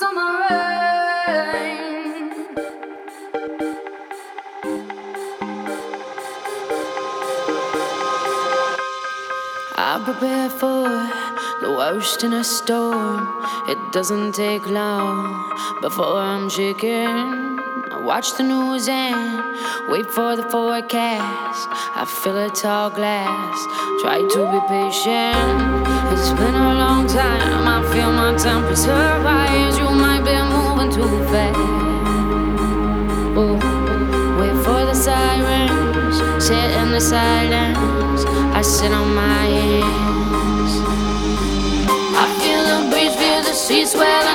summer rain. I prepare for the worst in a storm. It doesn't take long before I'm shaking. I watch the news and wait for the forecast. I fill a tall glass, try to be patient. It's been a long time, I feel my temperature rise. You might be moving too fast. Oh, wait for the sirens, sit in the silence. I sit on my hands. I feel the breeze, feel the sea swell